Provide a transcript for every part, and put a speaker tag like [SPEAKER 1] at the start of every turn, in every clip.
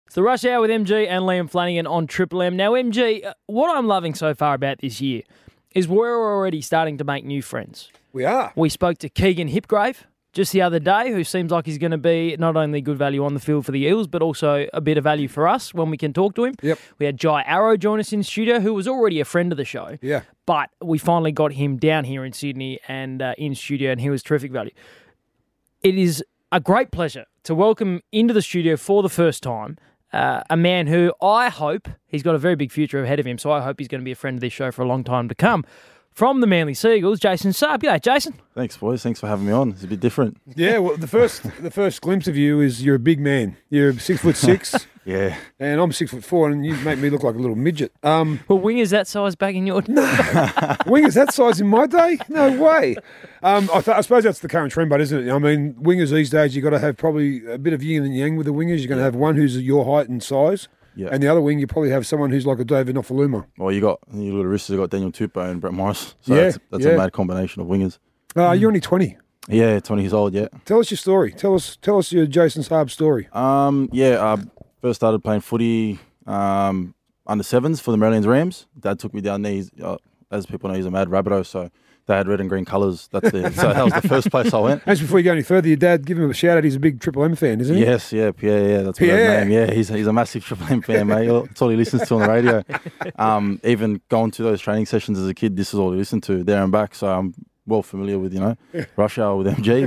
[SPEAKER 1] It's the Rush Hour with MG and Liam Flanagan on Triple M. Now, MG, what I'm loving so far about this year is we're already starting to make new friends.
[SPEAKER 2] We are.
[SPEAKER 1] We spoke to Keegan Hipgrave just the other day, who seems like he's going to be not only good value on the field for the Eels, but also a bit of value for us when we can talk to him.
[SPEAKER 2] Yep.
[SPEAKER 1] We had Jai Arrow join us in studio, who was already a friend of the show.
[SPEAKER 2] Yeah.
[SPEAKER 1] But we finally got him down here in Sydney and in studio, and he was terrific value. It is a great pleasure to welcome into the studio for the first time a man who I hope, he's got a very big future ahead of him, so I hope he's going to be a friend of this show for a long time to come. From the Manly Seagulls, Jason Saab. G'day, Jason.
[SPEAKER 3] Thanks, boys. Thanks for having me on. It's a bit different.
[SPEAKER 2] Yeah, well, the first glimpse of you is you're a big man. You're 6'6".
[SPEAKER 3] Yeah.
[SPEAKER 2] And I'm 6'4", and you make me look like a little midget.
[SPEAKER 1] Well, wingers that size back in your day?
[SPEAKER 2] Wingers that size in my day? No way. I suppose that's the current trend, but isn't it? I mean, wingers these days, you've got to have probably a bit of yin and yang with the wingers. You're going to have one who's your height and size.
[SPEAKER 3] Yeah.
[SPEAKER 2] And the other wing, you probably have someone who's like a David Nofaluma.
[SPEAKER 3] Well, you got your little wristers. You got Daniel Tupou and Brett Morris. So
[SPEAKER 2] Yeah,
[SPEAKER 3] that's
[SPEAKER 2] yeah.
[SPEAKER 3] a mad combination of wingers.
[SPEAKER 2] You're only 20.
[SPEAKER 3] Yeah, 20 years old. Yeah.
[SPEAKER 2] Tell us your story. Tell us your Jason Saab story.
[SPEAKER 3] First started playing footy under sevens for the Maryland Rams. Dad took me down there. As people know, he's a mad Rabbitoh, so they had red and green colours. So that was the first place I went.
[SPEAKER 2] Just before you go any further, your dad, give him a shout out. He's a big Triple M fan, isn't he?
[SPEAKER 3] Yes, yeah, Pierre, yeah, that's
[SPEAKER 2] Pierre.
[SPEAKER 3] what his name. Yeah, he's a massive Triple M fan, mate. That's all he listens to on the radio. Even going to those training sessions as a kid, this is all he listened to there and back. So I'm well familiar with, Rush Hour with MG.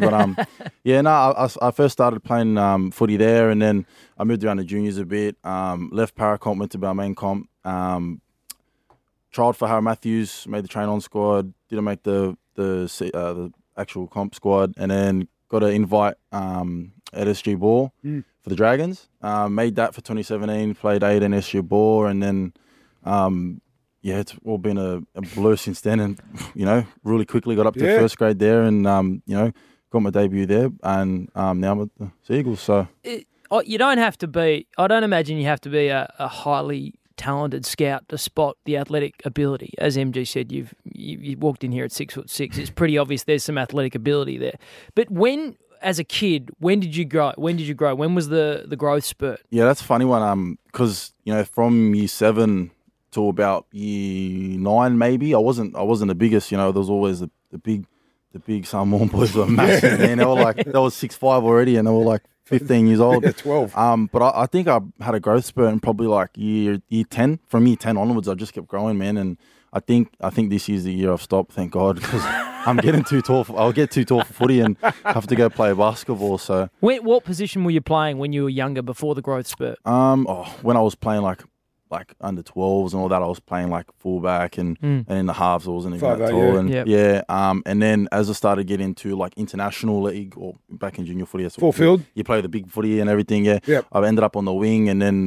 [SPEAKER 3] But I first started playing footy there, and then I moved around the juniors a bit. Left Paracomp, went to Balmain Comp. Trialled for Harry Matthews, made the train-on squad. Didn't make the actual comp squad, and then got an invite at SG Ball for the Dragons. Made that for 2017. Played 8 in SG Ball, and then it's all been a blur since then. And really quickly got up to first grade there, and got my debut there, and now I'm at the Seagulls. So
[SPEAKER 1] you don't have to be. I don't imagine you have to be a highly talented scout to spot the athletic ability. As MG said, you've walked in here at 6'6". It's pretty obvious there's some athletic ability there. But as a kid, when did you grow? When was the growth spurt?
[SPEAKER 3] Yeah, that's a funny one. Because from year 7 to about year 9, maybe I wasn't the biggest. There was always the big Samoan boys were massive, man. They were like, they was 6'5" already, and they were like 15 years old.
[SPEAKER 2] Yeah, 12.
[SPEAKER 3] But I think I had a growth spurt in probably like year 10. From year 10 onwards, I just kept growing, man. And I think this year's the year I've stopped, thank God, because I'm getting too tall. I'll get too tall for footy and have to go play basketball. So,
[SPEAKER 1] what position were you playing when you were younger before the growth spurt?
[SPEAKER 3] When I was playing like under 12s and all that, I was playing like fullback and in the halves I wasn't even that tall. And then as I started getting into like international league or back in junior footy,
[SPEAKER 2] full field,
[SPEAKER 3] you play the big footy and everything. Yeah,
[SPEAKER 2] yep.
[SPEAKER 3] I ended up on the wing, and then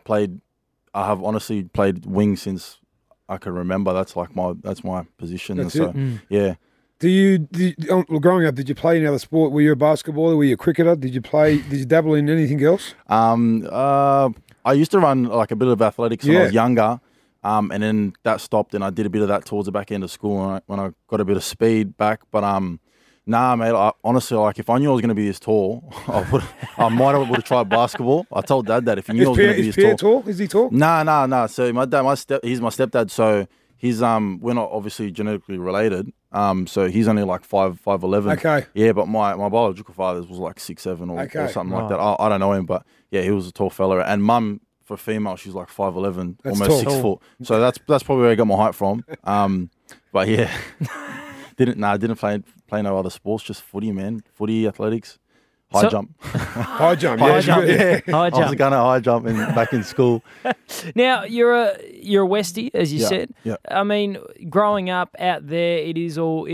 [SPEAKER 3] I have honestly played wing since I can remember. That's my position.
[SPEAKER 2] That's
[SPEAKER 3] and so
[SPEAKER 2] it.
[SPEAKER 3] yeah.
[SPEAKER 2] Growing up, did you play any other sport? Were you a basketballer? Were you a cricketer? Did you dabble in anything else?
[SPEAKER 3] I used to run like a bit of athletics when I was younger, and then that stopped, and I did a bit of that towards the back end of school when I got a bit of speed back. But nah, mate. Honestly, like if I knew I was going to be this tall, I might have tried basketball. I told Dad that if he knew I was going to be this
[SPEAKER 2] Pierre tall. Is he tall?
[SPEAKER 3] Nah. So my dad, he's my stepdad. So he's we're not obviously genetically related. So he's only like 5'11".
[SPEAKER 2] Okay.
[SPEAKER 3] Yeah, but my biological father was like 6'7" or something like that. I don't know him, but yeah, he was a tall fella. And Mum, for female, she's like 5'11", almost 6 foot. So that's probably where I got my height from. But yeah, didn't play no other sports, just footy, man. Footy, athletics, high jump.
[SPEAKER 2] High jump,
[SPEAKER 1] yeah.
[SPEAKER 3] I was a gunner high jump back in school.
[SPEAKER 1] Now you're a Westie, as you said.
[SPEAKER 3] Yeah.
[SPEAKER 1] I mean, growing up out there, it is all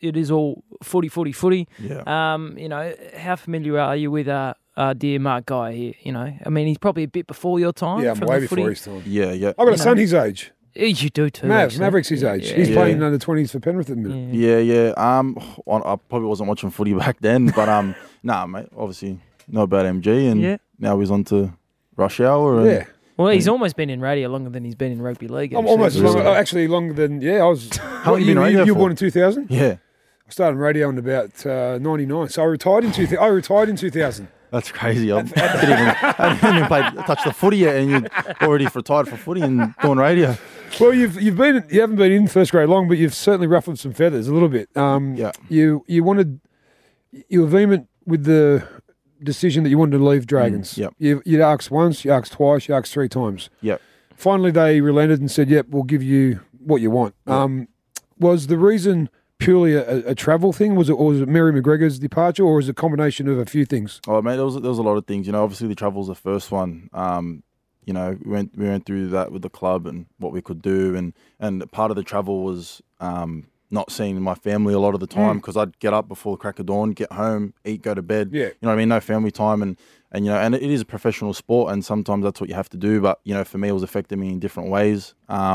[SPEAKER 1] footy.
[SPEAKER 3] Yeah.
[SPEAKER 1] How familiar are you with dear Mark Guy here? I mean, he's probably a bit before your time.
[SPEAKER 2] Yeah,
[SPEAKER 1] from
[SPEAKER 2] way
[SPEAKER 1] the footy.
[SPEAKER 2] before his time.
[SPEAKER 3] Yeah.
[SPEAKER 2] I've got a son his age.
[SPEAKER 1] You do too.
[SPEAKER 2] Maverick's his age. He's playing under 20s for Penrith at the minute.
[SPEAKER 3] Yeah. I probably wasn't watching footy back then, but mate. Obviously, know about MG, and now he's on to Rush Hour. And,
[SPEAKER 1] Well, he's almost been in radio longer than he's been in rugby league.
[SPEAKER 2] I'm almost longer than. Yeah, I was.
[SPEAKER 3] How long you been in radio
[SPEAKER 2] You were
[SPEAKER 3] for?
[SPEAKER 2] born in 2000.
[SPEAKER 3] Yeah.
[SPEAKER 2] I started radio in about 99, so I retired in 2000.
[SPEAKER 3] That's crazy. I didn't even touch the footy yet, and you're already retired for footy and doing radio.
[SPEAKER 2] Well, you haven't been in first grade long, but you've certainly ruffled some feathers a little bit.
[SPEAKER 3] Yeah.
[SPEAKER 2] You were vehement with the decision that you wanted to leave Dragons.
[SPEAKER 3] Yep.
[SPEAKER 2] You asked once, you asked twice, you asked 3 times.
[SPEAKER 3] Yep.
[SPEAKER 2] Finally, they relented and said, "Yep, we'll give you what you want."
[SPEAKER 3] Yep.
[SPEAKER 2] Was the reason purely a travel thing? Was it Mary McGregor's departure, or was it a combination of a few things?
[SPEAKER 3] Oh, mate, there was a lot of things. Obviously the travel's the first one. We went through that with the club and what we could do, and part of the travel was not seeing my family a lot of the time because I'd get up before the crack of dawn, get home, eat, go to bed.
[SPEAKER 2] Yeah.
[SPEAKER 3] You know what I mean? No family time, and it is a professional sport, and sometimes that's what you have to do. But for me, it was affecting me in different ways.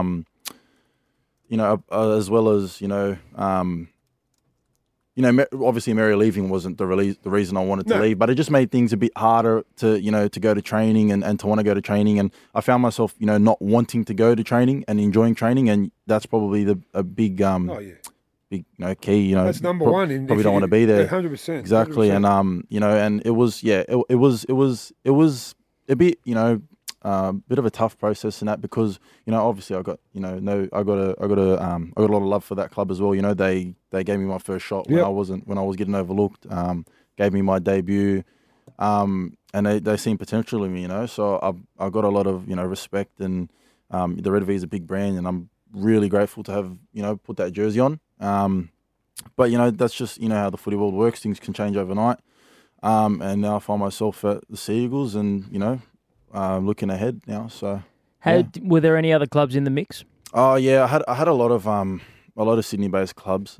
[SPEAKER 3] As well as obviously Mary leaving wasn't the reason I wanted to leave, but it just made things a bit harder to go to training and to want to go to training. And I found myself, not wanting to go to training and enjoying training. And that's probably a big, big, key,
[SPEAKER 2] That's number one.
[SPEAKER 3] Probably don't want to be there.
[SPEAKER 2] 100%.
[SPEAKER 3] Exactly.
[SPEAKER 2] 100%.
[SPEAKER 3] And it was, it was a bit, bit of a tough process in that because obviously I got I got a lot of love for that club as well. They gave me my first shot when I was getting overlooked. Gave me my debut, and they seen potential in me. So I got a lot of respect, and the Red V is a big brand, and I'm really grateful to have put that jersey on. But that's just how the footy world works. Things can change overnight. And now I find myself at the Sea Eagles, and looking ahead now. So,
[SPEAKER 1] were there any other clubs in the mix?
[SPEAKER 3] Oh yeah, I had a lot of Sydney-based clubs.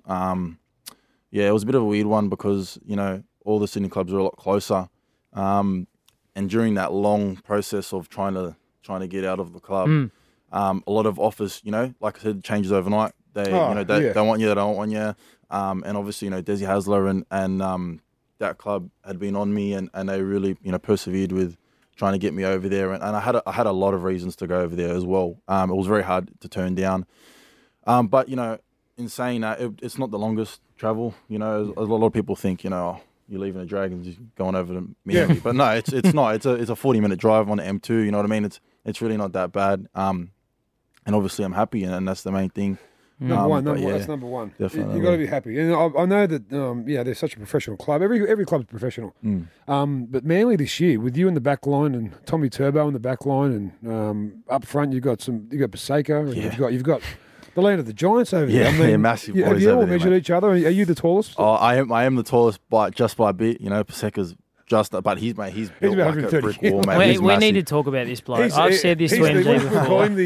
[SPEAKER 3] It was a bit of a weird one because all the Sydney clubs were a lot closer. And during that long process of trying to get out of the club, a lot of offers, like I said, changes overnight. They want you, they don't want you. And obviously, Desi Hasler and that club had been on me, and they really persevered with trying to get me over there, and I had a lot of reasons to go over there as well. It was very hard to turn down, but in saying that, it's not the longest travel. A lot of people think you're leaving the Dragons, you're going over to Miami, but no, it's not. It's a 40-minute drive on the M2. You know what I mean? It's really not that bad. And obviously I'm happy, and that's the main thing.
[SPEAKER 2] Number one. That's number one.
[SPEAKER 3] Definitely.
[SPEAKER 2] You've got to be happy. And I know that, they're such a professional club. Every club's professional. But Manly this year, with you in the back line and Tommy Turbo in the back line, and up front you've got Paseka, and you've got the land of the Giants over there.
[SPEAKER 3] I mean, massive boys.
[SPEAKER 2] Have you all
[SPEAKER 3] over there,
[SPEAKER 2] measured each other? Are you the tallest?
[SPEAKER 3] Oh, I am the tallest, just by a bit. Paseka's but he's built like a brick wall, mate.
[SPEAKER 1] We need to talk about this bloke. I've said this to MG before.
[SPEAKER 2] Call him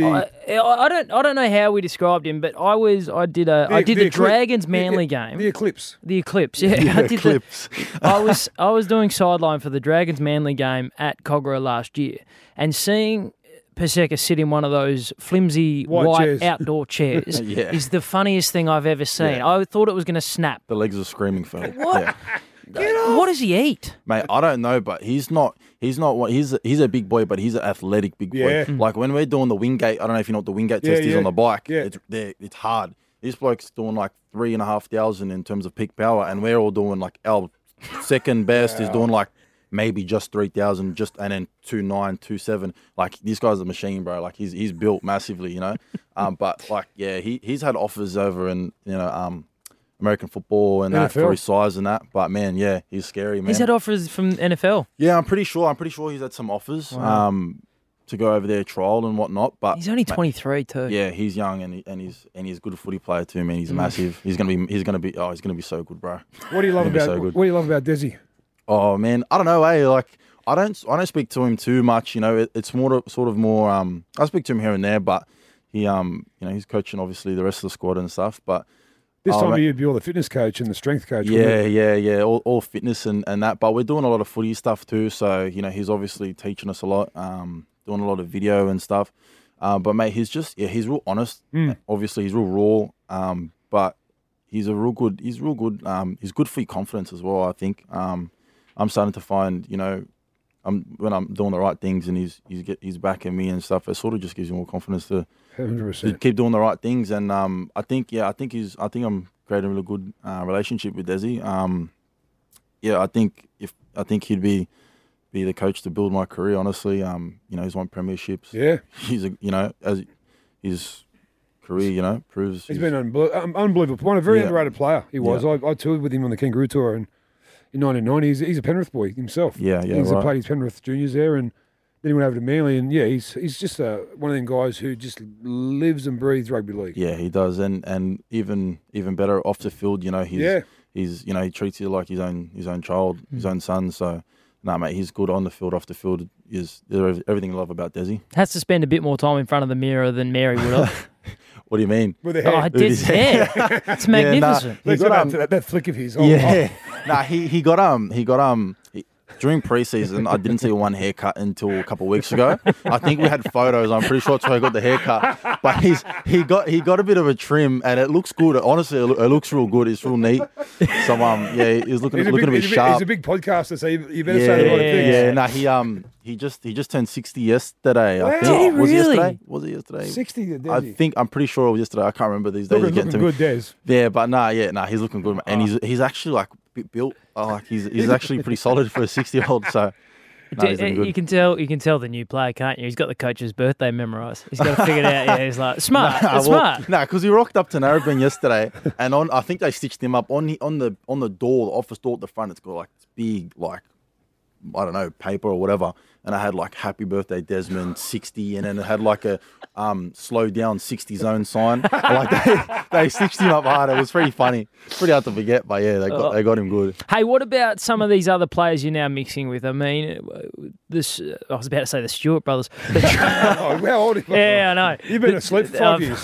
[SPEAKER 1] I don't know how we described him, but I did the Dragons Manly game.
[SPEAKER 2] The Eclipse.
[SPEAKER 1] The Eclipse, yeah.
[SPEAKER 3] The Eclipse.
[SPEAKER 1] I was doing sideline for the Dragons Manly game at Cogra last year, and seeing Paseka sit in one of those flimsy white outdoor chairs is the funniest thing I've ever seen.
[SPEAKER 3] Yeah.
[SPEAKER 1] I thought it was going to snap.
[SPEAKER 3] The legs are screaming for him.
[SPEAKER 1] What?
[SPEAKER 3] Yeah.
[SPEAKER 1] What does he eat?
[SPEAKER 3] Mate, I don't know, but he's a big boy, but he's an athletic big boy.
[SPEAKER 2] Yeah.
[SPEAKER 3] Like when we're doing the Wingate, I don't know if you know what the Wingate test is on the bike.
[SPEAKER 2] Yeah.
[SPEAKER 3] It's hard. This bloke's doing like 3,500 in terms of peak power, and we're all doing like our second best is doing like maybe just 3,000, and then 2.9, 2.7. Like this guy's a machine, bro. Like he's built massively, But like he's had offers over in American football and that
[SPEAKER 2] NFL.
[SPEAKER 3] for his size and that. But man, he's scary, man.
[SPEAKER 1] He's had offers from NFL.
[SPEAKER 3] Yeah, I'm pretty sure he's had some offers to go over there, trial and whatnot. But
[SPEAKER 1] he's only 23 too.
[SPEAKER 3] Yeah, he's young and he's a good footy player too, man. He's massive. He's gonna be so good, bro.
[SPEAKER 2] What do you love about Desi?
[SPEAKER 3] Oh man, I don't know. Like I don't speak to him too much. It's more sort of more. I speak to him here and there, but he he's coaching obviously the rest of the squad and stuff, but.
[SPEAKER 2] This time you'd be all the fitness coach and the strength coach.
[SPEAKER 3] Yeah. All fitness and that. But we're doing a lot of footy stuff too. So, he's obviously teaching us a lot, doing a lot of video and stuff. But, mate, he's real honest. Obviously, he's real raw. But he's real good. He's good for your confidence as well, I think. I'm starting to find, when I'm doing the right things and he's backing me and stuff, it sort of just gives you more confidence to
[SPEAKER 2] 100%.
[SPEAKER 3] keep doing the right things. And I think I'm creating a really good relationship with Desi. I think if I think he'd be the coach to build my career. Honestly, he's won premierships.
[SPEAKER 2] Yeah,
[SPEAKER 3] He's as his career, proves
[SPEAKER 2] he's been unbelievable. One, a very underrated player. He was.
[SPEAKER 3] Yeah.
[SPEAKER 2] I toured with him on the Kangaroo Tour, and in 1990, he's a Penrith boy himself.
[SPEAKER 3] Yeah,
[SPEAKER 2] He's played his Penrith juniors there, and then he went over to Manly, and he's just one of them guys who just lives and breathes rugby league.
[SPEAKER 3] Yeah, he does, and even better off the field. He's he treats you like his own child, his own son. So, mate, he's good on the field, off the field. Is everything I love about Desi.
[SPEAKER 1] Has to spend a bit more time in front of the mirror than Mary would have.
[SPEAKER 3] What do you mean?
[SPEAKER 2] With the hair.
[SPEAKER 1] Oh, his hair. It's magnificent.
[SPEAKER 2] Let's go back to that flick of his.
[SPEAKER 3] He got during preseason. I didn't see one haircut until a couple of weeks ago. I think we had photos. I'm pretty sure that's where he got the haircut. But he got a bit of a trim, and it looks good. Honestly, it looks real good. It's real neat. So he's looking a bit sharp.
[SPEAKER 2] He's a big podcaster, so you better say the right things.
[SPEAKER 3] Yeah. He just turned 60 yesterday.
[SPEAKER 2] Wow.
[SPEAKER 3] I think.
[SPEAKER 1] Did he
[SPEAKER 3] really? Was it
[SPEAKER 2] yesterday?
[SPEAKER 3] yesterday?
[SPEAKER 2] 60.
[SPEAKER 3] I'm pretty sure it was yesterday. I can't remember these days.
[SPEAKER 2] Looking good, Des.
[SPEAKER 3] Yeah, but he's looking good, and he's actually like built. He's actually pretty solid for a 60-year-old. So.
[SPEAKER 1] You can tell the new player, can't you? He's got the coach's birthday memorised. He's got to figure it out. Yeah, he's like smart. Smart.
[SPEAKER 3] Because he rocked up to Narrabeen yesterday, and I think they stitched him up on the door, the office door at the front. It's got like this big I don't know, paper or whatever, and I had like "Happy Birthday Desmond 60," and then it had like a slow down 60 zone sign. Like they stitched him up hard. It was pretty funny. It's pretty hard to forget, but yeah, they got him good.
[SPEAKER 1] Hey, what about some of these other players you're now mixing with? I mean, I was about to say the Stewart brothers.
[SPEAKER 2] How old are you?
[SPEAKER 1] Yeah, I know.
[SPEAKER 2] You've been asleep for 5 years.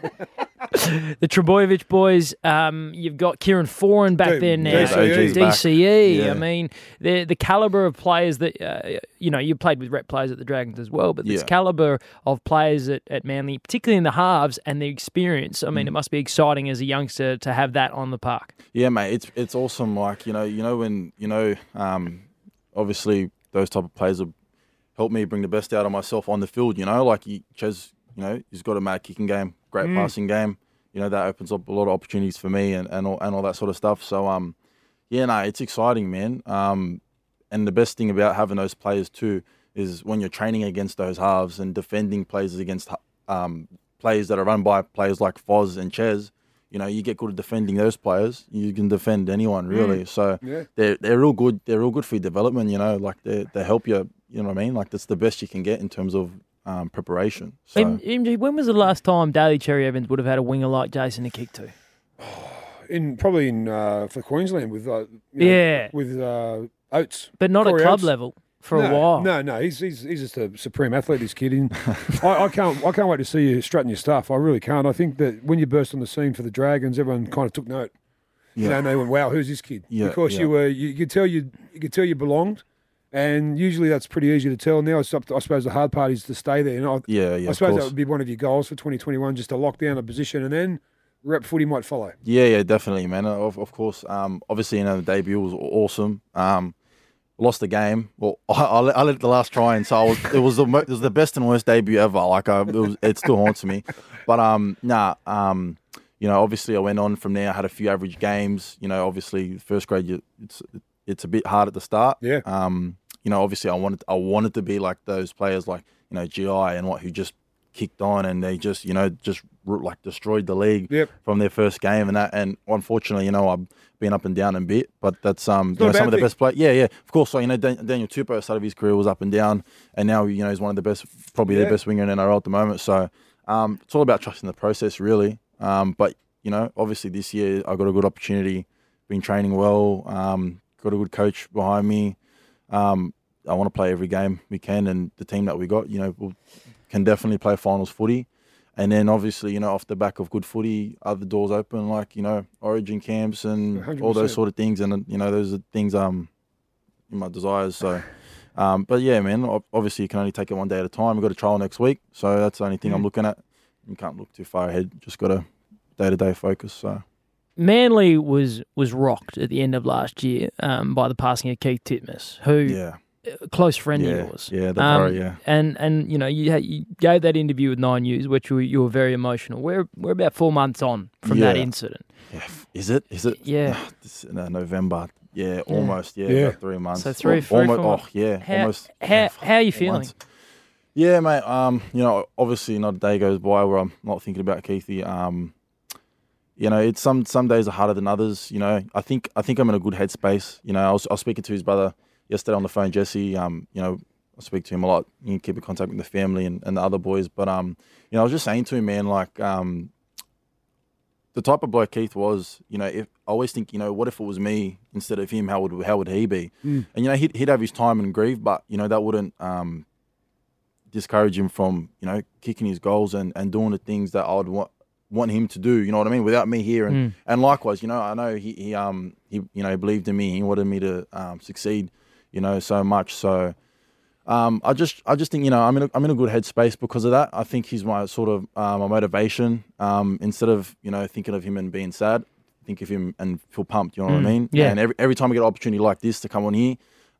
[SPEAKER 1] The Trebojevic boys, you've got Kieran Foran back there now. DCE.
[SPEAKER 3] Yeah.
[SPEAKER 1] I mean, the calibre of players that, you played with rep players at the Dragons as well, but this calibre of players at Manly, particularly in the halves and the experience, I mean, it must be exciting as a youngster to have that on the park.
[SPEAKER 3] Yeah, mate, it's awesome. Like, when, obviously those type of players have helped me bring the best out of myself on the field, like Ches, he's got a mad kicking game, great passing game. That opens up a lot of opportunities for me and all that sort of stuff. So, it's exciting, man. And the best thing about having those players too is when you're training against those halves and defending players against players that are run by players like Foz and Ches, you get good at defending those players. You can defend anyone really. So they're real good. They're real good for your development. Like they help you. You know what I mean? Like that's the best you can get in terms of preparation. So.
[SPEAKER 1] MG, when was the last time Daly Cherry Evans would have had a winger like Jason to kick to?
[SPEAKER 2] Probably for Queensland with Oates,
[SPEAKER 1] but not
[SPEAKER 2] Corey
[SPEAKER 1] at club
[SPEAKER 2] Oates.
[SPEAKER 1] level for a while.
[SPEAKER 2] No, he's just a supreme athlete. This kid, I can't wait to see you strutting your stuff. I really can't. I think that when you burst on the scene for the Dragons, everyone kind of took note.
[SPEAKER 3] Yeah.
[SPEAKER 2] And they went, "Wow, who's this kid?"
[SPEAKER 3] Yeah,
[SPEAKER 2] because you could tell you belonged. And usually that's pretty easy to tell. Now I suppose the hard part is to stay there. And I suppose that would be one of your goals for 2021, just to lock down a position and then rep footy might follow.
[SPEAKER 3] Yeah, definitely, man. Of course. Obviously, the debut was awesome. Lost the game. Well, I let the last try in, so it was the best and worst debut ever. Like it still haunts me. But obviously I went on from there. I had a few average games. Obviously first grade, it's a bit hard at the start.
[SPEAKER 2] Yeah.
[SPEAKER 3] Obviously I wanted to be like those players like, GI and who just kicked on and they just destroyed the league from their first game and that. And unfortunately, I've been up and down a bit, but that's, some of the best players. Yeah. Of course. So, Daniel Tupou started his career was up and down and now, he's one of the best, probably the best winger in NRL at the moment. So, it's all about trusting the process really. But, obviously this year I got a good opportunity, been training well, got a good coach behind me. I want to play every game we can, and the team that we got, can definitely play finals footy. And then obviously, off the back of good footy, other doors open like, origin camps and 100%. All those sort of things. And, those are things in my desires. So, but yeah, man, obviously you can only take it one day at a time. We've got a trial next week. So that's the only thing I'm looking at. You can't look too far ahead. Just got a day-to-day focus. So.
[SPEAKER 1] Manly was rocked at the end of last year by the passing of Keith Titmus, who a close friend of yours.
[SPEAKER 3] Yeah, yeah.
[SPEAKER 1] And you gave that interview with 9 News, which you were very emotional. We're about 4 months on from that incident.
[SPEAKER 3] Yeah. Is it?
[SPEAKER 1] Yeah.
[SPEAKER 3] November. almost. Yeah,
[SPEAKER 2] Yeah.
[SPEAKER 3] about 3 months.
[SPEAKER 1] So three,
[SPEAKER 3] almost.
[SPEAKER 1] 4 months.
[SPEAKER 3] Oh, yeah,
[SPEAKER 1] How,
[SPEAKER 3] almost.
[SPEAKER 1] how are you
[SPEAKER 3] 4
[SPEAKER 1] feeling?
[SPEAKER 3] months. Yeah, mate. Obviously, not a day goes by where I'm not thinking about Keithy. It's some days are harder than others. I think I'm in a good headspace. I was speaking to his brother yesterday on the phone, Jesse. I speak to him a lot. You keep in contact with the family and the other boys. But I was just saying to him, man, like the type of bloke Keith was. If I always think, what if it was me instead of him? How would he be? And he'd have his time and grieve, but that wouldn't discourage him from kicking his goals and doing the things that I would want him to do, you know what I mean, without me here. And likewise, I know he believed in me. He wanted me to succeed, so much. So I just think, I'm in a good headspace because of that. I think he's my sort of my motivation. Instead of thinking of him and being sad, think of him and feel pumped. You know what I mean?
[SPEAKER 1] Yeah.
[SPEAKER 3] And every time I get an opportunity like this to come on here,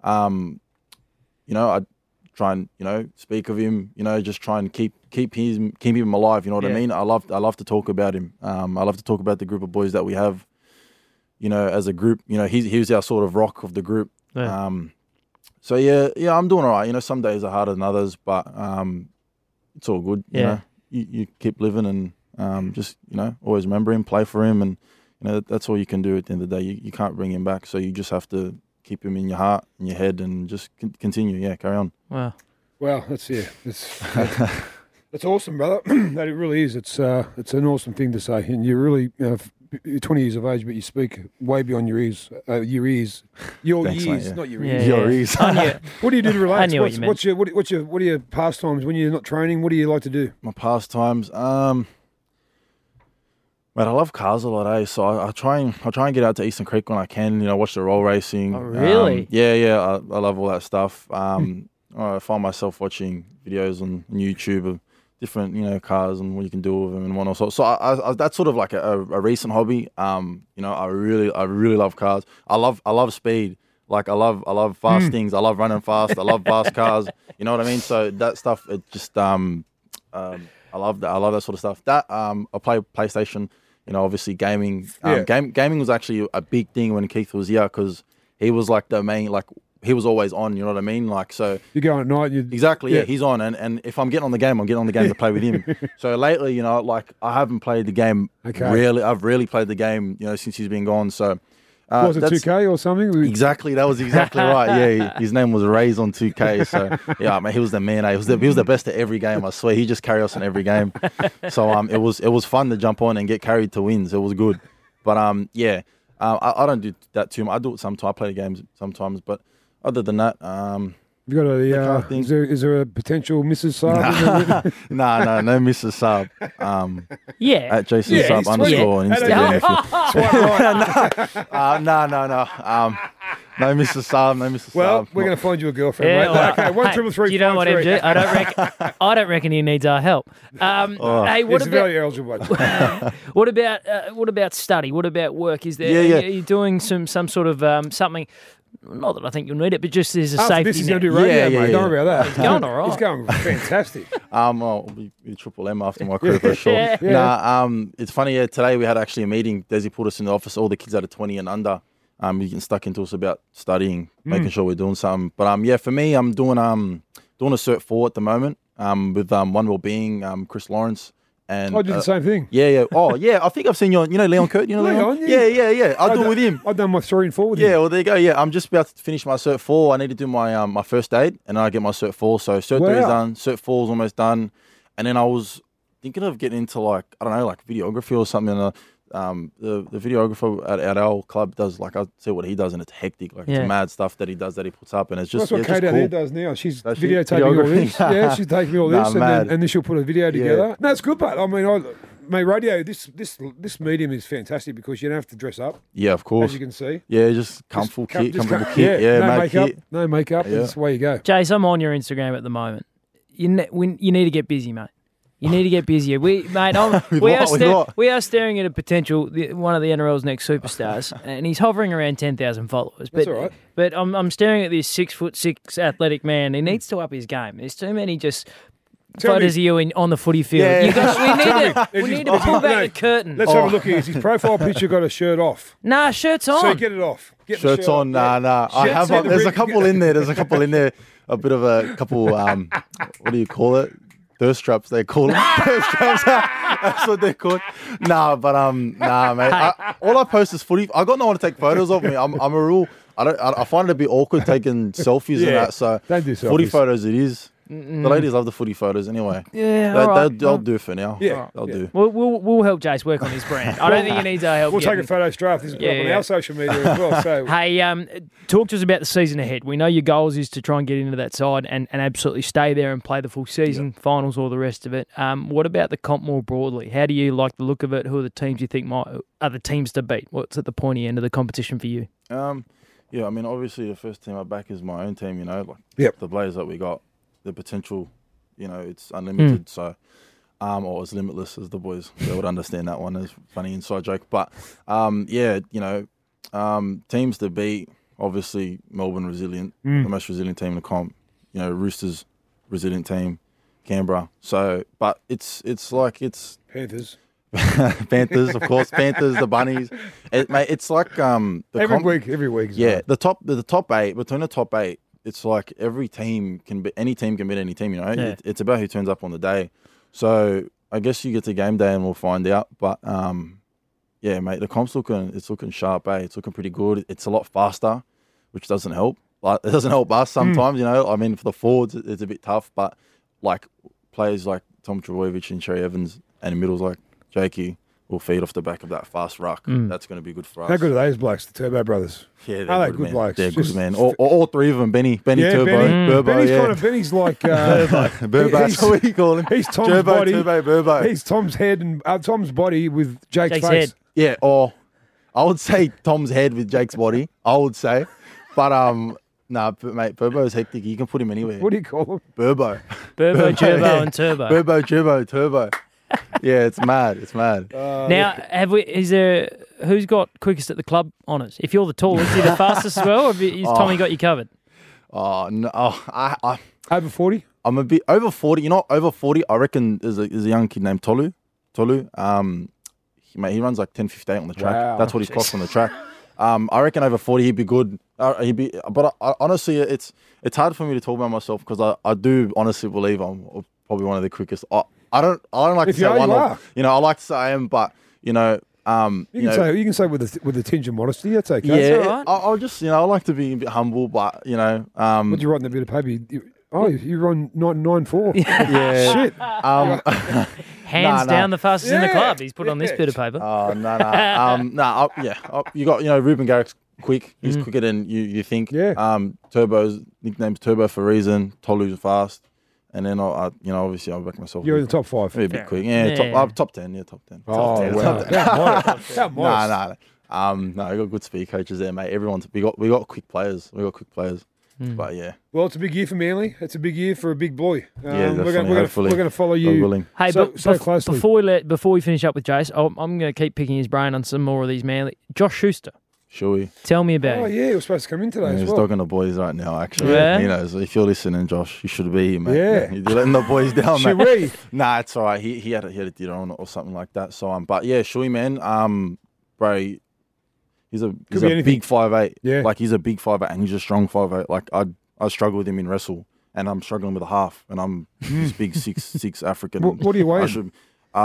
[SPEAKER 3] I try and speak of him. Just try and keep him alive. You know what I mean? I love to talk about him. I love to talk about the group of boys that we have. As a group. He's our sort of rock of the group.
[SPEAKER 1] Yeah.
[SPEAKER 3] So yeah, I'm doing all right. Some days are harder than others, but it's all good. You keep living and just always remember him, play for him, and that's all you can do at the end of the day. You can't bring him back, so you just have to keep him in your heart, in your head, and just continue. Yeah, carry on.
[SPEAKER 1] Wow.
[SPEAKER 2] Well, that's awesome, brother. That it really is. It's an awesome thing to say, and you're really you're 20 years of age, but you speak way beyond your ears. Your
[SPEAKER 3] Thanks,
[SPEAKER 2] ears,
[SPEAKER 3] mate, yeah.
[SPEAKER 2] not your
[SPEAKER 1] Yeah,
[SPEAKER 2] ears.
[SPEAKER 3] Your ears.
[SPEAKER 2] What do you do to relax?
[SPEAKER 1] I knew what you meant.
[SPEAKER 2] What are your pastimes when you're not training? What do you like to do?
[SPEAKER 3] My pastimes. Mate, I love cars a lot, eh? So I try and get out to Eastern Creek when I can. Watch the roll racing.
[SPEAKER 1] Oh, really?
[SPEAKER 3] Yeah. I love all that stuff. I find myself watching videos on YouTube of different, cars and what you can do with them and whatnot. So I that's sort of like a recent hobby. I really love cars. I love speed. Like I love fast things. I love running fast. I love fast cars. You know what I mean? So that stuff, it just I love that. I love that sort of stuff. That I play PlayStation. Obviously gaming. Gaming was actually a big thing when Keith was here because he was like the main, like he was always on. You know what I mean? Like so.
[SPEAKER 2] You go at night.
[SPEAKER 3] Exactly. Yeah, he's on, and if I'm getting on the game, I'm getting on the game to play with him. So lately, like I haven't played the game.
[SPEAKER 2] Okay.
[SPEAKER 3] Really, I've rarely played the game. Since he's been gone. So.
[SPEAKER 2] Was it 2K or something?
[SPEAKER 3] Exactly, that was exactly right. Yeah, his name was Rays on 2K. So yeah, man, he was the man. He was the best at every game. I swear, he just carried us in every game. So it was fun to jump on and get carried to wins. It was good. But I don't do that too much. I do it sometimes. I play the games sometimes, but other than that,
[SPEAKER 2] You got a?
[SPEAKER 3] kind of thing.
[SPEAKER 2] Is there a potential Mrs. Saab?
[SPEAKER 3] No Mrs. Sub.
[SPEAKER 1] Yeah.
[SPEAKER 3] At Jason
[SPEAKER 2] Yeah,
[SPEAKER 3] Sub
[SPEAKER 2] he's
[SPEAKER 3] underscore on
[SPEAKER 2] sweet.
[SPEAKER 3] Instagram.
[SPEAKER 2] Swipe right.
[SPEAKER 3] No Mrs. Sub. No Mrs.
[SPEAKER 2] Well,
[SPEAKER 3] Sub.
[SPEAKER 2] we're going to find you a girlfriend,
[SPEAKER 1] Yeah,
[SPEAKER 2] mate.
[SPEAKER 1] well,
[SPEAKER 2] Okay, 1
[SPEAKER 1] hey,
[SPEAKER 2] 3 3
[SPEAKER 1] do you know what,
[SPEAKER 2] 5 3.
[SPEAKER 1] MG? I don't reckon he needs our help. Hey, what
[SPEAKER 2] It's
[SPEAKER 1] about
[SPEAKER 2] very eligible.
[SPEAKER 1] what about study? What about work? Is there?
[SPEAKER 3] Yeah.
[SPEAKER 1] Are you doing some sort of something? Not that I think you'll need it, but just as a
[SPEAKER 2] After
[SPEAKER 1] safety
[SPEAKER 2] this, he's
[SPEAKER 1] net.
[SPEAKER 2] going to do radio,
[SPEAKER 3] Yeah,
[SPEAKER 2] mate.
[SPEAKER 3] yeah.
[SPEAKER 2] Don't worry about that.
[SPEAKER 1] He's going all right.
[SPEAKER 2] He's going fantastic.
[SPEAKER 3] I'll be Triple M after my career for sure.
[SPEAKER 1] Yeah.
[SPEAKER 2] Yeah.
[SPEAKER 3] It's funny. Today we had actually a meeting. Desi put us in the office. All the kids out of 20 and under. You getting stuck into us about studying, making sure we're doing something. But for me, I'm doing a Cert 4 at the moment. With One Wellbeing, Chris Lawrence. And
[SPEAKER 2] I did the same thing.
[SPEAKER 3] Yeah. Oh, yeah. I think I've seen you on, Leon Kurt. You know Leon?
[SPEAKER 2] Leon, yeah.
[SPEAKER 3] Yeah. I do it with him.
[SPEAKER 2] I've done my 3 and 4 with him.
[SPEAKER 3] Yeah, well, there you go. Yeah, I'm just about to finish my Cert 4. I need to do my my first aid, and then I get my Cert 4. So Cert 3 is done. Cert 4 is almost done. And then I was thinking of getting into, like videography or something. The videographer at our club does, I see what he does, and it's hectic. It's mad stuff that he does, that he puts up, and it's just
[SPEAKER 2] That's what Kate out
[SPEAKER 3] cool.
[SPEAKER 2] there does now. She's
[SPEAKER 3] Does she?
[SPEAKER 2] videotaping all this.
[SPEAKER 3] Videography?
[SPEAKER 2] Yeah, she's taking all this,
[SPEAKER 3] mad.
[SPEAKER 2] and then she'll put a video together. No, it's good, but I mean, mate, radio. This medium is fantastic because you don't have to dress up,
[SPEAKER 3] Yeah, of course.
[SPEAKER 2] as you can see.
[SPEAKER 3] Yeah, just comfortable
[SPEAKER 2] Just
[SPEAKER 3] kit. Yeah,
[SPEAKER 2] no
[SPEAKER 3] mad
[SPEAKER 2] makeup,
[SPEAKER 3] kit.
[SPEAKER 2] no makeup.
[SPEAKER 3] Yeah.
[SPEAKER 2] That's the way you go.
[SPEAKER 1] Jace, I'm on your Instagram at the moment. You need to get busy, mate. You need to get busier. We are staring at a potential one of the NRL's next superstars, and he's hovering around 10,000 followers.
[SPEAKER 2] That's all right.
[SPEAKER 1] But I'm staring at this 6'6" athletic man. He needs to up his game. There's too many just
[SPEAKER 2] Tell
[SPEAKER 1] photos of
[SPEAKER 2] me.
[SPEAKER 1] you on the footy field.
[SPEAKER 3] Yeah.
[SPEAKER 1] You guys, we
[SPEAKER 2] Is
[SPEAKER 1] need
[SPEAKER 2] his-
[SPEAKER 1] to pull back
[SPEAKER 2] no,
[SPEAKER 1] the curtain.
[SPEAKER 2] Let's have a look here. Is his profile picture got a shirt off?
[SPEAKER 1] Nah, shirts on.
[SPEAKER 2] So get it off. Get the
[SPEAKER 3] Shirts
[SPEAKER 2] shirt
[SPEAKER 3] on,
[SPEAKER 2] off.
[SPEAKER 3] nah. I
[SPEAKER 2] Shirts
[SPEAKER 3] have.
[SPEAKER 2] on the
[SPEAKER 3] There's a
[SPEAKER 2] ring.
[SPEAKER 3] couple in there. There's a couple in there. A bit of a couple. What do you call it? Thirst traps. They call them thirst traps. That's what they're called. Nah, mate. All I post is footy. I got no one to take photos of me. I'm a real. I find it a bit awkward taking selfies and
[SPEAKER 2] Yeah,
[SPEAKER 3] that. So
[SPEAKER 2] don't do
[SPEAKER 3] footy
[SPEAKER 2] selfies.
[SPEAKER 3] photos. It is. The ladies love the footy photos anyway.
[SPEAKER 1] Yeah,
[SPEAKER 3] They-
[SPEAKER 1] all right.
[SPEAKER 3] they'll do for now.
[SPEAKER 2] Yeah,
[SPEAKER 3] they'll
[SPEAKER 2] yeah.
[SPEAKER 3] do.
[SPEAKER 1] We'll help Jace work on his brand. I don't think he needs our help.
[SPEAKER 2] We'll take a
[SPEAKER 1] getting-
[SPEAKER 2] photo draft. This is put up on
[SPEAKER 1] Yeah.
[SPEAKER 2] our social media as well. So
[SPEAKER 1] Hey, talk to us about the season ahead. We know your goals is to try and get into that side and absolutely stay there and play the full season, finals, all the rest of it. What about the comp more broadly? How do you like the look of it? Who are the teams you think are the teams to beat? What's at the pointy end of the competition for you?
[SPEAKER 3] Yeah, I mean, obviously the first team I back is my own team. You know, like
[SPEAKER 2] Yep.
[SPEAKER 3] the players that we got, the potential. You know, it's unlimited. So, or it's limitless, as the boys they would understand that one. As funny inside joke, but yeah, you know, teams to beat. Obviously, Melbourne resilient, the most resilient team in the comp. You know, Roosters resilient team, Canberra. So, but it's
[SPEAKER 2] Panthers.
[SPEAKER 3] Panthers, of course, Panthers, the Bunnies. Mate, it's like the
[SPEAKER 2] Every week. Is
[SPEAKER 3] yeah,
[SPEAKER 2] right.
[SPEAKER 3] the top eight, between the top eight, it's like every team can be, any team can beat any team, you know?
[SPEAKER 1] Yeah.
[SPEAKER 3] It's about who turns up on the day. So I guess you get to game day and we'll find out. But yeah, mate, the comp's looking sharp, eh? It's looking pretty good. It's a lot faster, which doesn't help. Like, it doesn't help us sometimes, you know? I mean, for the forwards, it's a bit tough, but like players like Tom Trbojevic and Cherry Evans and in middles like Jakey will feed off the back of that fast ruck. That's going to be good for us.
[SPEAKER 2] How good are those blokes, the Turbo brothers?
[SPEAKER 3] Yeah,
[SPEAKER 2] Are they good
[SPEAKER 3] man.
[SPEAKER 2] blokes?
[SPEAKER 3] They're
[SPEAKER 2] Just-
[SPEAKER 3] good, man. All three of them. Benny
[SPEAKER 2] Yeah,
[SPEAKER 3] Turbo,
[SPEAKER 2] Benny.
[SPEAKER 3] Burbo,
[SPEAKER 2] Benny's
[SPEAKER 3] yeah.
[SPEAKER 2] kind of Benny's like
[SPEAKER 3] Burbo,
[SPEAKER 2] he's-
[SPEAKER 3] that's what you call him.
[SPEAKER 2] He's Tom's
[SPEAKER 3] Turbo,
[SPEAKER 2] body.
[SPEAKER 3] Turbo, Burbo.
[SPEAKER 2] He's Tom's head and Tom's body with Jake's
[SPEAKER 1] Jake's
[SPEAKER 2] face.
[SPEAKER 1] head.
[SPEAKER 3] Yeah, or I would say Tom's head with Jake's body. I would say, but mate, Burbo's hectic. You can put him anywhere.
[SPEAKER 2] What do you call him?
[SPEAKER 3] Burbo,
[SPEAKER 1] Burbo, Turbo,
[SPEAKER 3] yeah.
[SPEAKER 1] and Turbo.
[SPEAKER 3] Burbo, Turbo. Yeah, it's mad. It's mad.
[SPEAKER 1] Now, who's got quickest at the club honours? If you're the tallest, you're the fastest as well, or has Tommy got you covered?
[SPEAKER 3] Oh no, I
[SPEAKER 2] Over 40?
[SPEAKER 3] I'm a bit over 40. You know, over 40. I reckon there's a young kid named Tolu. He runs like 10:58 on the track.
[SPEAKER 2] Wow.
[SPEAKER 3] That's what he's clocked on the track. I reckon over 40 he'd be good. But honestly, it's hard for me to talk about myself because I do honestly believe I'm probably one of the quickest. I don't like
[SPEAKER 2] If
[SPEAKER 3] to
[SPEAKER 2] you
[SPEAKER 3] say
[SPEAKER 2] are,
[SPEAKER 3] one.
[SPEAKER 2] you
[SPEAKER 3] of,
[SPEAKER 2] are.
[SPEAKER 3] you know, I like to say I am, but you know,
[SPEAKER 2] You can say with a tinge of modesty. That's okay.
[SPEAKER 3] yeah,
[SPEAKER 1] all right.
[SPEAKER 3] I'll just I like to be a bit humble, but you know,
[SPEAKER 2] What do you write in the bit of paper? You run 9.94.
[SPEAKER 3] yeah,
[SPEAKER 2] Shit.
[SPEAKER 1] Hands
[SPEAKER 3] Nah.
[SPEAKER 1] down the fastest in the
[SPEAKER 2] Yeah.
[SPEAKER 1] club. He's put on this
[SPEAKER 2] Yeah.
[SPEAKER 1] bit of paper.
[SPEAKER 3] Oh no. You got Ruben Garrick's quick. He's quicker than you think.
[SPEAKER 2] Yeah.
[SPEAKER 3] Turbo's nickname's Turbo for a reason. Tolu's fast, and then obviously I'll back myself.
[SPEAKER 2] You're in the top 5.
[SPEAKER 3] Maybe a bit quick. Yeah,
[SPEAKER 1] Yeah.
[SPEAKER 3] top 10. Yeah, top 10.
[SPEAKER 2] Oh,
[SPEAKER 3] Top 10.
[SPEAKER 2] wow. How modest.
[SPEAKER 3] No, we got good speed coaches there, mate. We got quick players. We got quick players. But yeah,
[SPEAKER 2] Well, it's a big year for Manly. It's a big year for a big boy.
[SPEAKER 3] definitely. Hopefully.
[SPEAKER 2] We're going to follow
[SPEAKER 3] God
[SPEAKER 2] you.
[SPEAKER 3] willing.
[SPEAKER 1] Hey,
[SPEAKER 2] So-
[SPEAKER 1] but
[SPEAKER 2] so closely.
[SPEAKER 1] before we finish up with Jace, I'm going to keep picking his brain on some more of these Manly. Josh Schuster,
[SPEAKER 3] Shall we?
[SPEAKER 1] tell me about
[SPEAKER 2] Oh,
[SPEAKER 1] him.
[SPEAKER 2] yeah, he was supposed to come in today as
[SPEAKER 3] He's
[SPEAKER 2] well.
[SPEAKER 3] talking to boys right now, actually.
[SPEAKER 1] Yeah?
[SPEAKER 3] You know, so if you're listening, Josh, you should be here, mate.
[SPEAKER 2] Yeah.
[SPEAKER 3] You're letting the boys down,
[SPEAKER 2] Should
[SPEAKER 3] mate.
[SPEAKER 2] we?
[SPEAKER 3] Nah, it's all right. He had a dinner on or something like that. So but yeah, Shui, man, bro, he's a
[SPEAKER 2] be anything.
[SPEAKER 3] big 5'8".
[SPEAKER 2] Yeah.
[SPEAKER 3] Like he's a big 5'8", and he's a strong 5'8". Like I struggle with him in wrestle, and I'm struggling with a half, and I'm this big 6'6" African.
[SPEAKER 2] What do you weigh?
[SPEAKER 3] I should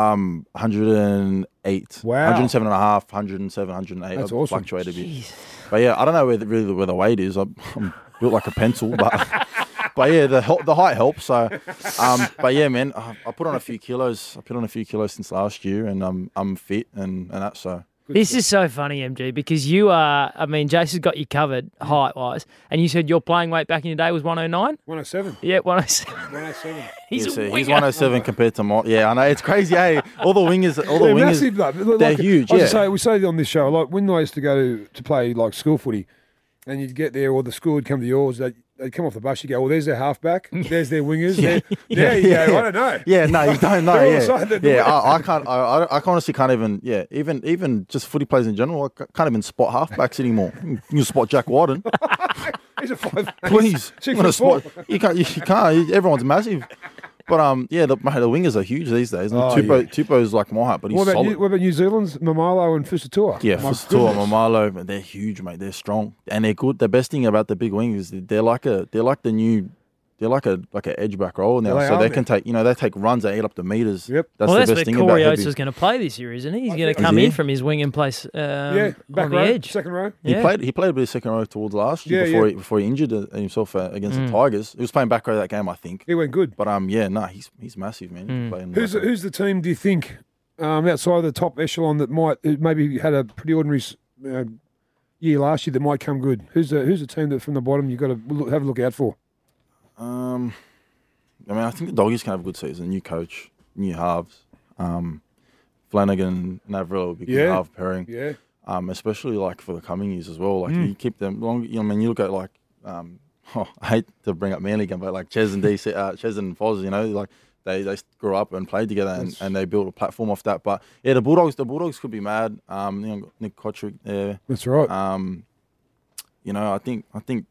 [SPEAKER 3] 108.
[SPEAKER 2] Wow.
[SPEAKER 3] 107 and a half, 107, 108.
[SPEAKER 2] That's
[SPEAKER 3] I
[SPEAKER 2] awesome.
[SPEAKER 3] fluctuate a bit. But yeah, I don't know where the weight is. I'm built like a pencil, but yeah, the height helps. So, but yeah, man, I put on a few kilos. I put on a few kilos since last year, and I'm fit and that. So
[SPEAKER 1] This is so funny, MG, because you are, Jason's got you covered height-wise, and you said your playing weight back in the day was 109?
[SPEAKER 2] 107.
[SPEAKER 1] Yeah, 107.
[SPEAKER 2] 107.
[SPEAKER 1] He's a
[SPEAKER 3] he's
[SPEAKER 1] winger.
[SPEAKER 3] 107 compared to my. Yeah, I know it's crazy. Hey, all the wingers,
[SPEAKER 2] They're massive, though.
[SPEAKER 3] they're huge.
[SPEAKER 2] I
[SPEAKER 3] Yeah.
[SPEAKER 2] say, we say on this show, like when I used to go to play like school footy, and you'd get there, or the school would come to yours, they'd come off the bus, you go, well, there's their halfback, there's their wingers. There you go. I don't know.
[SPEAKER 3] Yeah, no, you don't know.
[SPEAKER 2] They're all
[SPEAKER 3] Yeah,
[SPEAKER 2] inside the
[SPEAKER 3] yeah.
[SPEAKER 2] door.
[SPEAKER 3] I can't. I honestly can't even. Yeah, even just footy players in general. I can't even spot halfbacks anymore. You can spot Jack Warden,
[SPEAKER 2] He's a 5.
[SPEAKER 3] please.
[SPEAKER 2] Six
[SPEAKER 3] You wanna
[SPEAKER 2] foot
[SPEAKER 3] spot? You can't. You can't. Everyone's massive. yeah, the wingers are huge these days. And
[SPEAKER 2] Oh,
[SPEAKER 3] Tupou's like my height, but he's solid.
[SPEAKER 2] What about New Zealand's Mamalo and Fusatua?
[SPEAKER 3] Yeah,
[SPEAKER 2] My
[SPEAKER 3] Fusatua,
[SPEAKER 2] goodness.
[SPEAKER 3] Mamalo, man, they're huge, mate. They're strong and they're good. The best thing about the big wings is they're like an edge back roll now,
[SPEAKER 2] They
[SPEAKER 3] so
[SPEAKER 2] are,
[SPEAKER 3] they
[SPEAKER 2] man.
[SPEAKER 3] can take they take runs that eat up the meters.
[SPEAKER 2] Yep.
[SPEAKER 3] That's
[SPEAKER 1] well,
[SPEAKER 3] the
[SPEAKER 1] that's
[SPEAKER 3] best
[SPEAKER 1] where
[SPEAKER 3] thing about
[SPEAKER 1] Corey
[SPEAKER 3] heavy.
[SPEAKER 1] Oates is going to play this year, isn't he? He's
[SPEAKER 2] I
[SPEAKER 1] going to
[SPEAKER 2] think-
[SPEAKER 1] come
[SPEAKER 3] Is
[SPEAKER 1] in
[SPEAKER 3] he?
[SPEAKER 1] from his wing and place
[SPEAKER 2] Yeah, back
[SPEAKER 1] on the
[SPEAKER 2] row,
[SPEAKER 1] edge.
[SPEAKER 2] second row.
[SPEAKER 3] He
[SPEAKER 1] Yeah.
[SPEAKER 3] played a bit of second row towards last year
[SPEAKER 2] Yeah,
[SPEAKER 3] before he injured himself against
[SPEAKER 1] Mm.
[SPEAKER 3] the Tigers. He was playing back row that game, I think.
[SPEAKER 2] He went good.
[SPEAKER 3] But he's massive, man. He can play in the back row.
[SPEAKER 2] Who's the team? Do you think outside of the top echelon that who maybe had a pretty ordinary year last year that might come good? Who's the team that from the bottom you've got to have a look out for?
[SPEAKER 3] I mean, I think the Doggies can have a good season. New coach, new halves. Flanagan and Avril will be good
[SPEAKER 2] Yeah.
[SPEAKER 3] half pairing.
[SPEAKER 2] Yeah,
[SPEAKER 3] Especially like for the coming years as well. Like you keep them long. You know, I mean, you look at like, I hate to bring up Manly again, but like Ches and Ches and Foz, you know, like they grew up and played together and they built a platform off that. But yeah, the Bulldogs could be mad. You know, Nick Kotrick there.
[SPEAKER 2] that's right.
[SPEAKER 3] You know, I think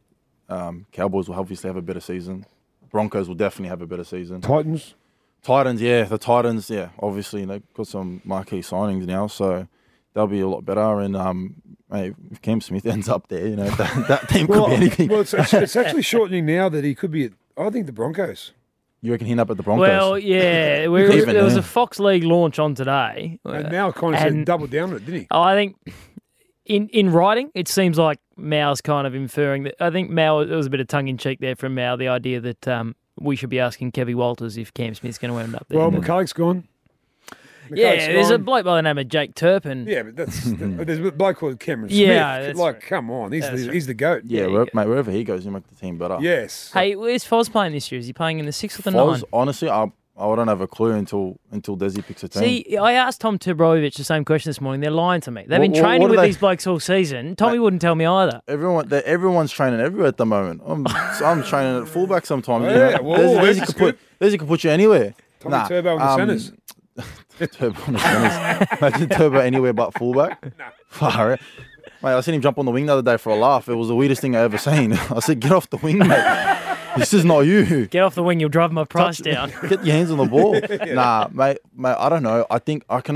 [SPEAKER 3] Cowboys will obviously have a better season. Broncos will definitely have a better season.
[SPEAKER 2] Titans.
[SPEAKER 3] Titans, the Titans, obviously they've got some marquee signings now, so they'll be a lot better. And mate, if Cam Smith ends up there, you know that team could be anything.
[SPEAKER 2] Well, it's actually shortening now that he could be at, I think, the Broncos.
[SPEAKER 3] You reckon he'd end up at the Broncos?
[SPEAKER 1] Well, yeah,
[SPEAKER 3] Even
[SPEAKER 1] there was
[SPEAKER 3] then.
[SPEAKER 1] a Fox League launch on today.
[SPEAKER 2] And Mal kind of said
[SPEAKER 1] and-
[SPEAKER 2] double down on it, didn't he?
[SPEAKER 1] I think in writing, it seems like Mao's kind of inferring that. I think Mao, there was a bit of tongue in cheek there from Mao, the idea that we should be asking Kevy Walters if Cam Smith's going to end up there.
[SPEAKER 2] Well, McCulloch's gone.
[SPEAKER 1] yeah,
[SPEAKER 2] McCulloch's
[SPEAKER 1] there's a
[SPEAKER 2] gone.
[SPEAKER 1] bloke by the name of Jake Turpin.
[SPEAKER 2] Yeah, but there's a bloke called Cameron Smith.
[SPEAKER 1] Yeah, that's
[SPEAKER 2] like,
[SPEAKER 1] right.
[SPEAKER 2] come on,
[SPEAKER 1] That's
[SPEAKER 2] he's the goat.
[SPEAKER 3] yeah,
[SPEAKER 1] yeah,
[SPEAKER 3] mate, wherever he goes, he'll make the team better.
[SPEAKER 2] Yes.
[SPEAKER 1] Hey, where's Foz playing this year? Is he playing in the 6th or the
[SPEAKER 3] Foz,
[SPEAKER 1] 9th?
[SPEAKER 3] honestly, I don't have a clue until Desi picks a team.
[SPEAKER 1] See, I asked Tom Tibrovich the same question this morning. They're lying to me. They've been
[SPEAKER 3] What
[SPEAKER 1] training
[SPEAKER 3] are
[SPEAKER 1] with
[SPEAKER 3] they-
[SPEAKER 1] these blokes all season. Tommy wouldn't tell me either.
[SPEAKER 3] Everyone's training everywhere at the moment. I'm training at fullback sometimes.
[SPEAKER 2] Oh,
[SPEAKER 3] you know.
[SPEAKER 2] yeah, well, there's a scoop.
[SPEAKER 3] Desi can put you anywhere.
[SPEAKER 2] Tommy Turbo in the centres.
[SPEAKER 3] Turbo on the centres. Imagine Turbo anywhere but fullback. Far out. Mate, I seen him jump on the wing the other day for a laugh. It was the weirdest thing I ever seen. I said, "Get off the wing, mate. This is not you.
[SPEAKER 1] Get off the wing, you'll drive my price down.
[SPEAKER 3] Get your hands on the ball." Nah, mate, I don't know. I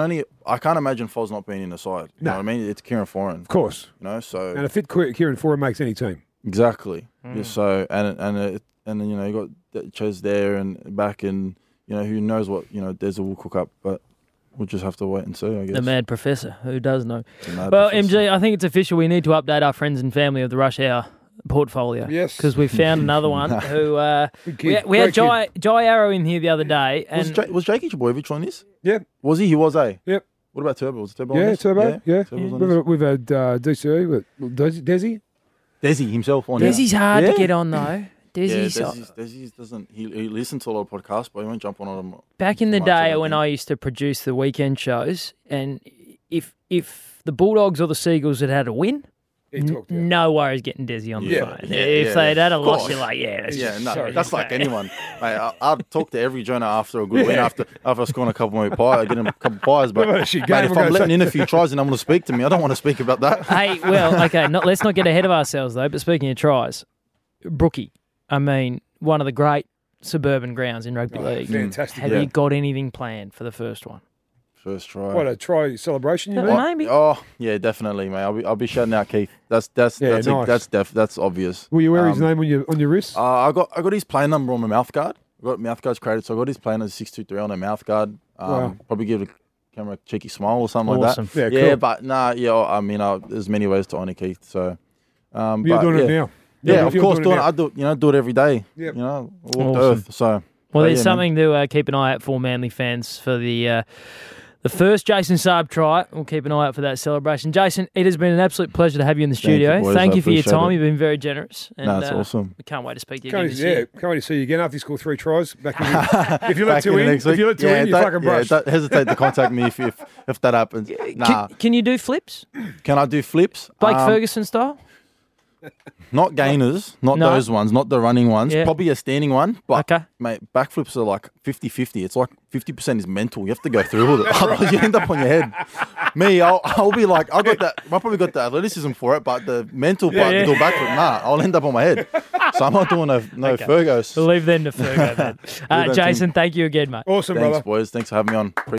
[SPEAKER 3] can't imagine Foz not being in the side. You know what I mean? It's Kieran Foran.
[SPEAKER 2] Of course.
[SPEAKER 3] You know, so
[SPEAKER 2] And a fit Kieran Foran makes any team.
[SPEAKER 3] exactly. Yeah, so and then you know you got Ches there and back and you know who knows what Desi will cook up, but we'll just have to wait and see. I guess.
[SPEAKER 1] The mad professor, who does know.
[SPEAKER 3] The mad
[SPEAKER 1] Well,
[SPEAKER 3] professor.
[SPEAKER 1] MG, I think it's official. We need to update our friends and family of the Rush Hour portfolio.
[SPEAKER 2] Yes.
[SPEAKER 1] Because we found another one who...
[SPEAKER 2] Good kid.
[SPEAKER 1] we had
[SPEAKER 2] Great kid.
[SPEAKER 1] Jai Arrow in here the other day. And
[SPEAKER 3] Was Jakey Jabojevic on this?
[SPEAKER 2] Yep.
[SPEAKER 3] Was he? He was, eh?
[SPEAKER 2] Yep.
[SPEAKER 3] What about Turbo? Was Turbo on
[SPEAKER 2] Yeah,
[SPEAKER 3] this?
[SPEAKER 2] Turbo. Yeah.
[SPEAKER 3] Turbo's on this.
[SPEAKER 2] We've had DCE with Desi.
[SPEAKER 3] Desi himself on this.
[SPEAKER 1] Desi's hard
[SPEAKER 3] Yeah.
[SPEAKER 1] to get on, though. Desi's...
[SPEAKER 3] Desi's doesn't. He listens to a lot of podcasts, but he won't jump on them.
[SPEAKER 1] Back in the
[SPEAKER 3] much, I
[SPEAKER 1] day
[SPEAKER 3] don't
[SPEAKER 1] when
[SPEAKER 3] think.
[SPEAKER 1] I used to produce the weekend shows, and if the Bulldogs or the Seagulls had had a win,
[SPEAKER 2] He talked to you.
[SPEAKER 1] no worries getting Desi on the
[SPEAKER 2] Yeah,
[SPEAKER 1] phone.
[SPEAKER 3] yeah,
[SPEAKER 1] if
[SPEAKER 3] yeah,
[SPEAKER 1] they'd had a
[SPEAKER 3] of
[SPEAKER 1] loss,
[SPEAKER 3] course.
[SPEAKER 1] you're like, yeah, that's
[SPEAKER 3] Yeah,
[SPEAKER 1] just
[SPEAKER 3] no,
[SPEAKER 1] sorry.
[SPEAKER 3] that's like anyone. Mate, I'd talk to every Jonah after a good win, after scoring a couple more pies, get him a couple pies. But
[SPEAKER 2] Well,
[SPEAKER 3] mate,
[SPEAKER 2] she
[SPEAKER 3] if
[SPEAKER 2] gave him
[SPEAKER 3] I'm
[SPEAKER 2] a
[SPEAKER 3] letting
[SPEAKER 2] go.
[SPEAKER 3] in a few tries and I'm going to speak to me, I don't want to speak about that.
[SPEAKER 1] Hey, well, okay, let's not get ahead of ourselves, though. But speaking of tries, Brookie, I mean, one of the great suburban grounds in rugby league.
[SPEAKER 2] Fantastic.
[SPEAKER 1] Have
[SPEAKER 3] Yeah.
[SPEAKER 1] you got anything planned for the first one?
[SPEAKER 3] First try.
[SPEAKER 2] What, a try celebration, you
[SPEAKER 1] Well,
[SPEAKER 2] mean?
[SPEAKER 1] maybe.
[SPEAKER 3] Oh yeah, definitely, mate. I'll be shouting out Keith. That's
[SPEAKER 2] Yeah, nice.
[SPEAKER 3] that's obvious.
[SPEAKER 2] Will you wear his name on your wrist?
[SPEAKER 3] I got his play number on my mouth guard. I got mouth guards created, so I got his play number 623 on a mouth guard.
[SPEAKER 2] Wow.
[SPEAKER 3] Probably give the camera a cheeky smile or something
[SPEAKER 1] Awesome.
[SPEAKER 3] like that.
[SPEAKER 2] Yeah,
[SPEAKER 3] Yeah,
[SPEAKER 2] cool.
[SPEAKER 3] but nah, yeah. I mean, there's many ways to honour Keith. So,
[SPEAKER 2] You're
[SPEAKER 3] but,
[SPEAKER 2] doing
[SPEAKER 3] yeah.
[SPEAKER 2] it now.
[SPEAKER 3] Yeah,
[SPEAKER 2] If
[SPEAKER 3] of
[SPEAKER 2] you're
[SPEAKER 3] course,
[SPEAKER 2] doing it
[SPEAKER 3] I do it every day.
[SPEAKER 2] Yep.
[SPEAKER 3] You know, walk the
[SPEAKER 1] Awesome.
[SPEAKER 3] earth. So,
[SPEAKER 1] Well,
[SPEAKER 3] but
[SPEAKER 1] there's
[SPEAKER 3] yeah, man.
[SPEAKER 1] something to keep an eye out for, Manly fans, for the first Jason Saab try. We'll keep an eye out for that celebration. Jason, it has been an absolute pleasure to have you in the studio.
[SPEAKER 3] boys.
[SPEAKER 1] Thank
[SPEAKER 3] I
[SPEAKER 1] you for your
[SPEAKER 3] appreciate
[SPEAKER 1] time.
[SPEAKER 3] it.
[SPEAKER 1] You've been very generous. And,
[SPEAKER 3] No, it's awesome.
[SPEAKER 1] We can't wait to speak to you
[SPEAKER 2] Can't
[SPEAKER 1] again
[SPEAKER 2] wait,
[SPEAKER 1] this year.
[SPEAKER 2] can't wait to see you again after you score 3 tries. Back in if you let
[SPEAKER 3] Back
[SPEAKER 2] two
[SPEAKER 3] in the
[SPEAKER 2] in,
[SPEAKER 3] next
[SPEAKER 2] if
[SPEAKER 3] week.
[SPEAKER 2] you let two in, you fucking brush.
[SPEAKER 3] don't hesitate to contact me if that happens. Nah,
[SPEAKER 1] Can you do flips?
[SPEAKER 3] can I do flips?
[SPEAKER 1] Blake Ferguson style?
[SPEAKER 3] Not gainers, not
[SPEAKER 1] No.
[SPEAKER 3] those ones, not the running ones.
[SPEAKER 1] Yeah.
[SPEAKER 3] Probably a standing one. But,
[SPEAKER 1] Okay.
[SPEAKER 3] mate, backflips are like 50-50. It's like 50% is mental. You have to go through with it. Otherwise, you end up on your head. Me, I'll be like, I probably got the athleticism for it, but the mental part
[SPEAKER 1] Yeah.
[SPEAKER 3] to do a backflip, nah, I'll end up on my head. So I'm not doing no
[SPEAKER 1] Okay.
[SPEAKER 3] Fergos.
[SPEAKER 1] We'll leave them to Fergo, man.
[SPEAKER 3] them,
[SPEAKER 1] Jason, thank you again, mate.
[SPEAKER 2] Awesome,
[SPEAKER 3] Thanks,
[SPEAKER 2] brother.
[SPEAKER 3] boys. Thanks for having me on.